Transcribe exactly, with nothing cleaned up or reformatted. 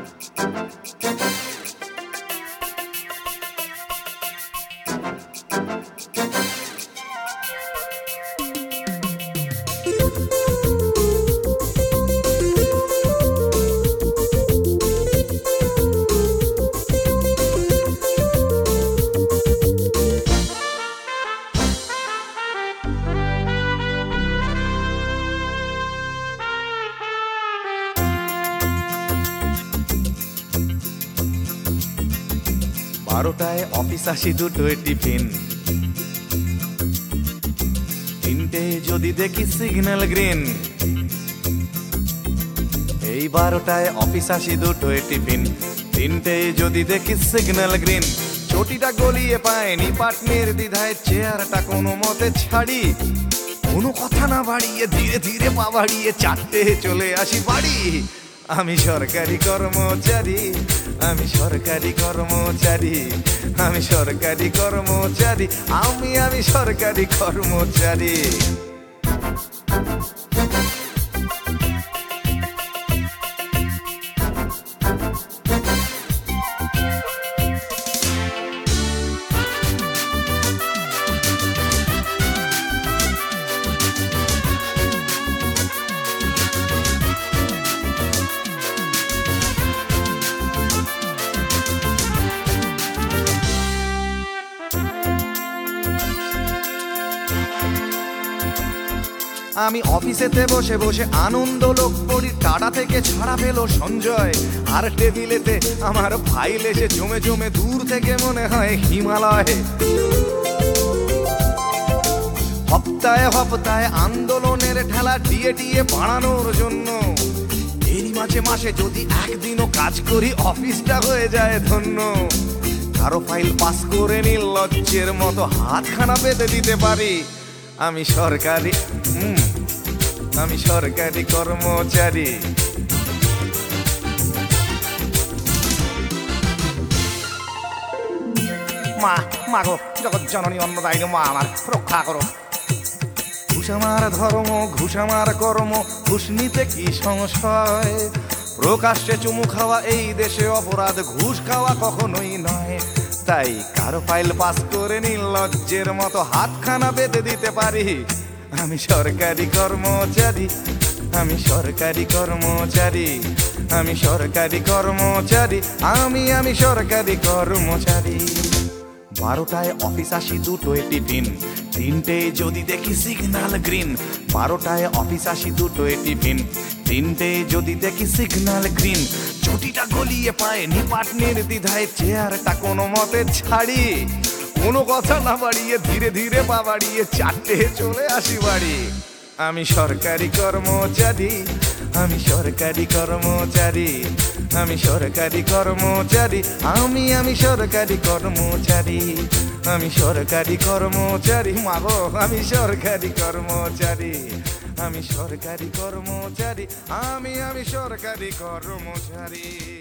বারোটায় অফিস আসি, দুটোয় টিফিন, তিনটে যদি দেখি সিগন্যাল গ্রিন। এই বারোটায় অফিস আসি, দুটোয় টিফিন, তিনটে যদি দেখি সিগন্যাল গ্রিন। চটিটা গলিয়ে পায়নি পাটনের দ্বিধায় চেয়ারটা কোনো মতে ছাড়ি, কোনো কথা না বাড়িয়ে ধীরে ধীরে পা বাড়িয়ে চারটে চলে আসি বাড়ি। আমি সরকারি কর্মচারী, আমি সরকারি কর্মচারী, আমি সরকারি কর্মচারী, আমি আমি সরকারি কর্মচারী। আমি অফিসেতে বসে বসে আনন্দ লোক পড়ি, টাটা থেকে ছাড়া পেলো সঞ্জয়, আর টেবিলেতে আমার ফাইল এসে জমে জমে দূর থেকে মনে হয় হিমালয়। হপ্তায় হপ্তায় আন্দোলনের ঠেলা ডিএ টিএ বাড়ানোর জন্য, এরই মাঝে মাসে যদি একদিনও কাজ করি অফিসটা হয়ে যায় ধন্য। কারো ফাইল পাস করে নির্লজ্জের মতো হাতখানা পেতে দিতে পারি। আমি সরকারি আমি সরকারি কর্মচারী। মা মা গো, জগৎ জননী অন্নদায়িনী মা, আমার রক্ষা করো। ঘুষ আমার ধর্ম, ঘুষ আমার কর্ম, ঘুষ নিতে কি সংশয়? প্রকাশ্যে চুমু খাওয়া এই দেশে অপরাধ, ঘুষ খাওয়া কখনোই নয়। তাই কারো ফাইল পাস করে নির্লজ্জের মতো হাতখানা বেঁধে দিতে পারি। আমি সরকারি কর্মচারী, আমি সরকারি কর্মচারী, আমি সরকারি কর্মচারী, আমি আমি সরকারি কর্মচারী। বারোটায় অফিস আসি, দুটোয় টিফিন, তিনটে যদি দেখি সিগন্যাল গ্রিন। বারোটায় অফিস আসি, দুটোয় টিফিন, তিনটে যদি দেখি সিগন্যাল গ্রিন। ছুটিটা গলিয়ে পায় নিপাটনের দ্বিধায় চেয়ারটা কোনো মতে ছাড়ি, কোনো কথা না বাড়িয়ে ধীরে ধীরে পা বাড়িয়ে চারটে চলে আসি বাড়ি। আমি সরকারি কর্মচারী, আমি সরকারি কর্মচারী, আমি সরকারি কর্মচারী, আমি আমি সরকারি কর্মচারী, আমি সরকারি কর্মচারী। মাগো, আমি সরকারি কর্মচারী, আমি সরকারি কর্মচারী, আমি আমি সরকারি কর্মচারী।